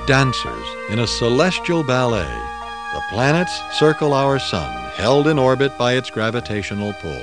dancers in a celestial ballet. The planets circle our sun, held in orbit by its gravitational pull.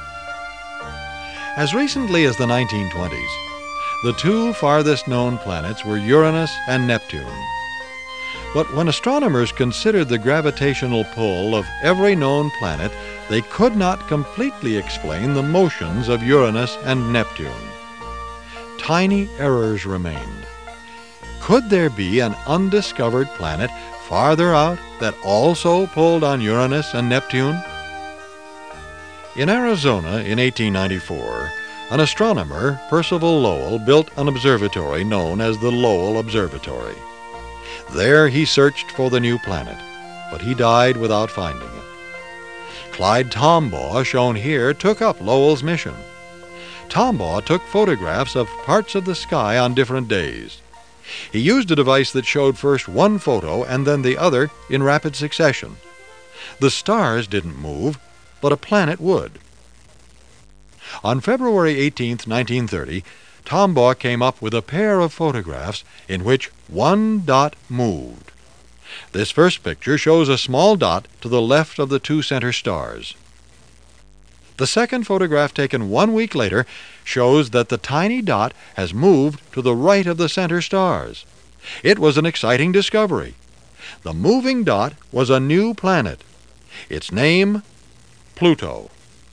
As recently as the 1920s, the two farthest known planets were Uranus and Neptune. But when astronomers considered the gravitational pull of every known planet, they could not completely explain the motions of Uranus and Neptune. Tiny errors remained. Could there be an undiscovered planet farther out that also pulled on Uranus and Neptune? In Arizona in 1894, an astronomer, Percival Lowell, built an observatory known as the Lowell Observatory. There he searched for the new planet, but he died without finding it. Clyde Tombaugh, shown here, took up Lowell's mission. Tombaugh took photographs of parts of the sky on different days. He used a device that showed first one photo and then the other in rapid succession. The stars didn't move, but a planet would. On February 18, 1930, Tombaugh came up with a pair of photographs in which one dot moved. This first picture shows a small dot to the left of the two center stars. The second photograph, taken 1 week later, shows that the tiny dot has moved to the right of the center stars. It was an exciting discovery. The moving dot was a new planet. Its name, Pluto.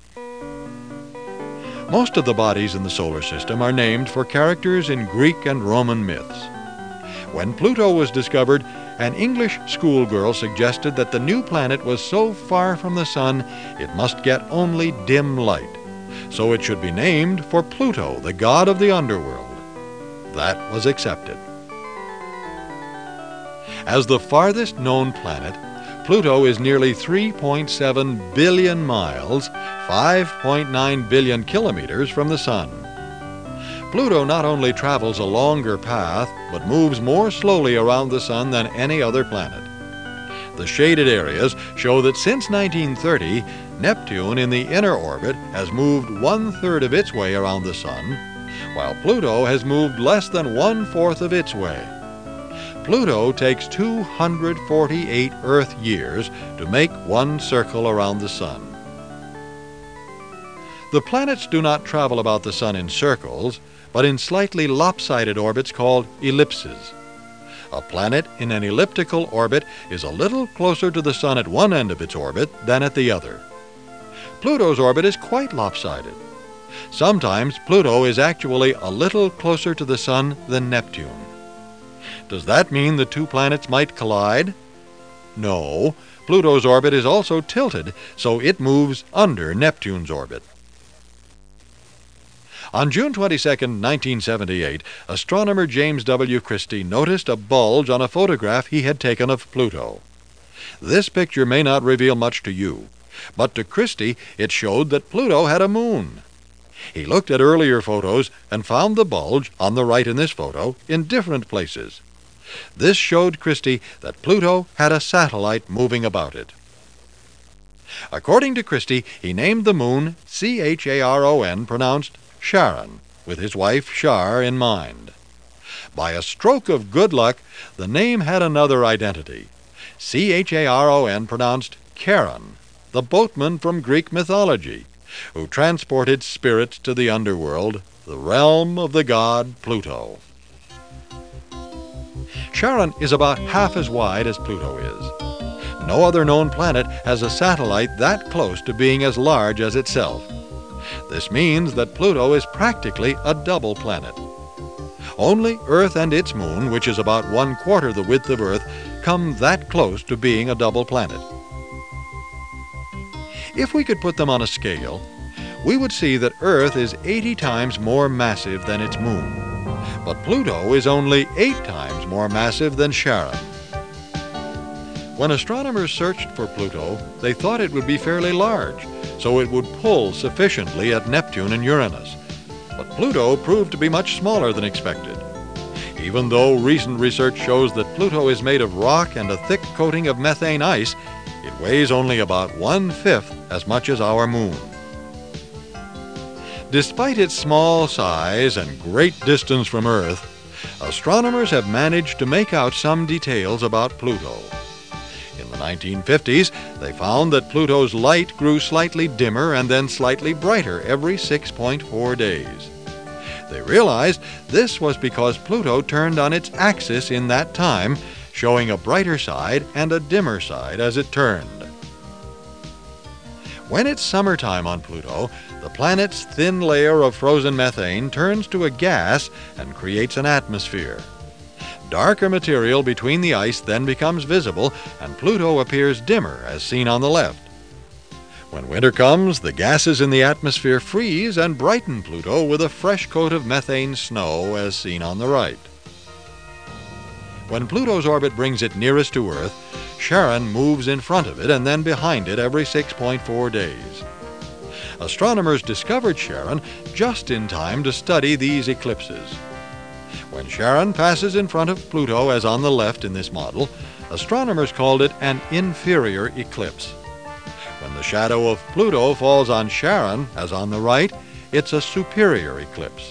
Most of the bodies in the solar system are named for characters in Greek and Roman myths. When Pluto was discovered, an English schoolgirl suggested that the new planet was so far from the sun it must get only dim light, so it should be named for Pluto, the god of the underworld. That was accepted. As the farthest known planet, Pluto is nearly 3.7 billion miles, 5.9 billion kilometers from the sun. Pluto not only travels a longer path, but moves more slowly around the sun than any other planet. The shaded areas show that since 1930, Neptune in the inner orbit has moved 1/3 of its way around the sun, while Pluto has moved less than 1/4 of its way. Pluto takes 248 Earth years to make one circle around the sun. The planets do not travel about the sun in circles, but in slightly lopsided orbits called ellipses. A planet in an elliptical orbit is a little closer to the sun at one end of its orbit than at the other. Pluto's orbit is quite lopsided. Sometimes Pluto is actually a little closer to the sun than Neptune. Does that mean the two planets might collide? No. Pluto's orbit is also tilted, so it moves under Neptune's orbit. On June 22, 1978, astronomer James W. Christie noticed a bulge on a photograph he had taken of Pluto. This picture may not reveal much to you, but to Christie it showed that Pluto had a moon. He looked at earlier photos and found the bulge, on the right in this photo, in different places. This showed Christie that Pluto had a satellite moving about it. According to Christie, he named the moon Charon, pronounced Charon, with his wife Char in mind. By a stroke of good luck, the name had another identity. Charon, pronounced Charon, the boatman from Greek mythology, who transported spirits to the underworld, the realm of the god Pluto. Charon is about half as wide as Pluto is. No other known planet has a satellite that close to being as large as itself. This means that Pluto is practically a double planet. Only Earth and its moon, which is about 1/4 the width of Earth, come that close to being a double planet. If we could put them on a scale, we would see that Earth is 80 times more massive than its moon, but Pluto is only 8 times more massive than Charon. When astronomers searched for Pluto, they thought it would be fairly large, so it would pull sufficiently at Neptune and Uranus. But Pluto proved to be much smaller than expected. Even though recent research shows that Pluto is made of rock and a thick coating of methane ice, it weighs only about 1/5 as much as our moon. Despite its small size and great distance from Earth, astronomers have managed to make out some details about Pluto. In the 1950s, they found that Pluto's light grew slightly dimmer and then slightly brighter every 6.4 days. They realized this was because Pluto turned on its axis in that time, showing a brighter side and a dimmer side as it turned. When it's summertime on Pluto, the planet's thin layer of frozen methane turns to a gas and creates an atmosphere. Darker material between the ice then becomes visible, and Pluto appears dimmer as seen on the left. When winter comes, the gases in the atmosphere freeze and brighten Pluto with a fresh coat of methane snow as seen on the right. When Pluto's orbit brings it nearest to Earth, Charon moves in front of it and then behind it every 6.4 days. Astronomers discovered Charon just in time to study these eclipses. When Charon passes in front of Pluto as on the left in this model, astronomers called it an inferior eclipse. When the shadow of Pluto falls on Charon as on the right, it's a superior eclipse.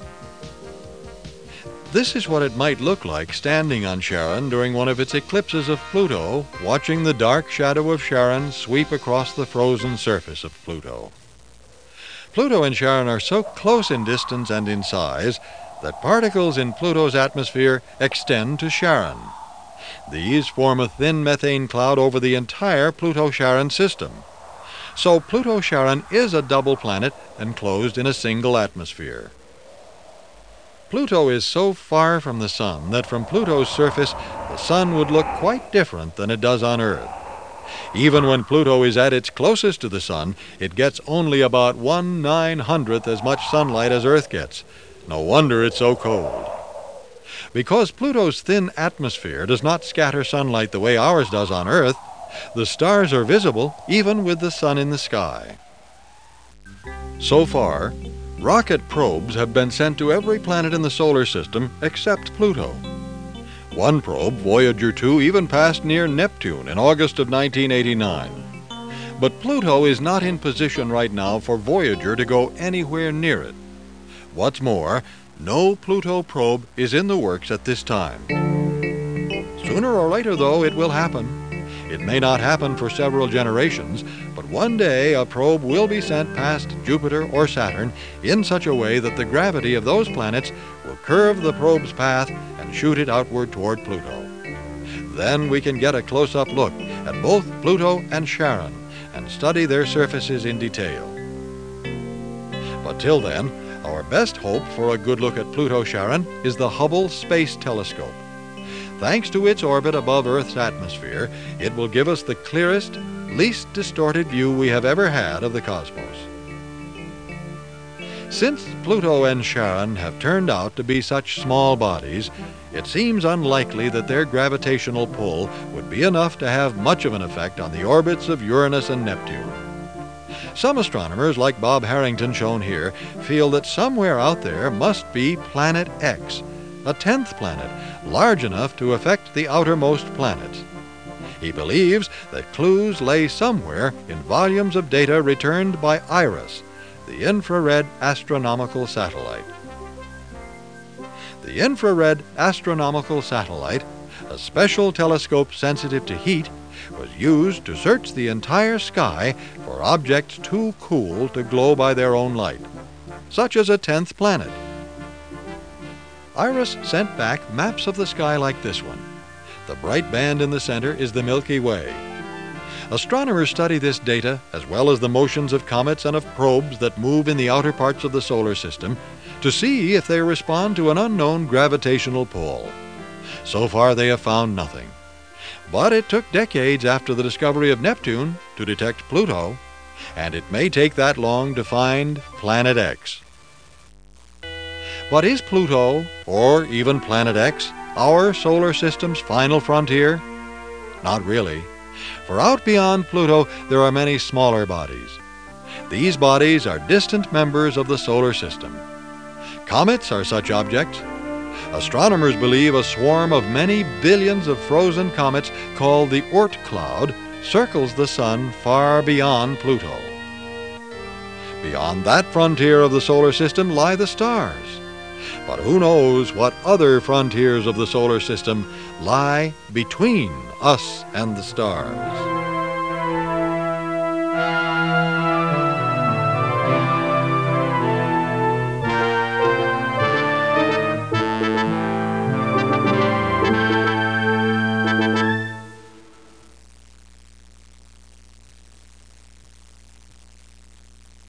This is what it might look like standing on Charon during one of its eclipses of Pluto, watching the dark shadow of Charon sweep across the frozen surface of Pluto. Pluto and Charon are so close in distance and in size that particles in Pluto's atmosphere extend to Charon. These form a thin methane cloud over the entire Pluto-Charon system. So Pluto-Charon is a double planet enclosed in a single atmosphere. Pluto is so far from the Sun that from Pluto's surface the Sun would look quite different than it does on Earth. Even when Pluto is at its closest to the Sun, it gets only about 1/900th as much sunlight as Earth gets. No wonder it's so cold. Because Pluto's thin atmosphere does not scatter sunlight the way ours does on Earth, the stars are visible even with the Sun in the sky. So far, rocket probes have been sent to every planet in the solar system except Pluto. One probe, Voyager 2, even passed near Neptune in August of 1989. But Pluto is not in position right now for Voyager to go anywhere near it. What's more, no Pluto probe is in the works at this time. Sooner or later, though, it will happen. It may not happen for several generations, but one day a probe will be sent past Jupiter or Saturn in such a way that the gravity of those planets will curve the probe's path and shoot it outward toward Pluto. Then we can get a close-up look at both Pluto and Charon and study their surfaces in detail. But till then, our best hope for a good look at Pluto-Charon is the Hubble Space Telescope. Thanks to its orbit above Earth's atmosphere, it will give us the clearest, least distorted view we have ever had of the cosmos. Since Pluto and Charon have turned out to be such small bodies, it seems unlikely that their gravitational pull would be enough to have much of an effect on the orbits of Uranus and Neptune. Some astronomers, like Bob Harrington shown here, feel that somewhere out there must be Planet X, a 10th planet, large enough to affect the outermost planets. He believes that clues lay somewhere in volumes of data returned by IRAS, the infrared astronomical satellite. The infrared astronomical satellite, a special telescope sensitive to heat, was used to search the entire sky for objects too cool to glow by their own light, such as a 10th planet. IRAS sent back maps of the sky like this one. The bright band in the center is the Milky Way. Astronomers study this data, as well as the motions of comets and of probes that move in the outer parts of the solar system, to see if they respond to an unknown gravitational pull. So far they have found nothing. But it took decades after the discovery of Neptune to detect Pluto, and it may take that long to find Planet X. But is Pluto, or even Planet X, our solar system's final frontier? Not really. For out beyond Pluto there are many smaller bodies. These bodies are distant members of the solar system. Comets are such objects. Astronomers believe a swarm of many billions of frozen comets called the Oort cloud circles the Sun far beyond Pluto. Beyond that frontier of the solar system lie the stars. But who knows what other frontiers of the solar system lie between us and the stars?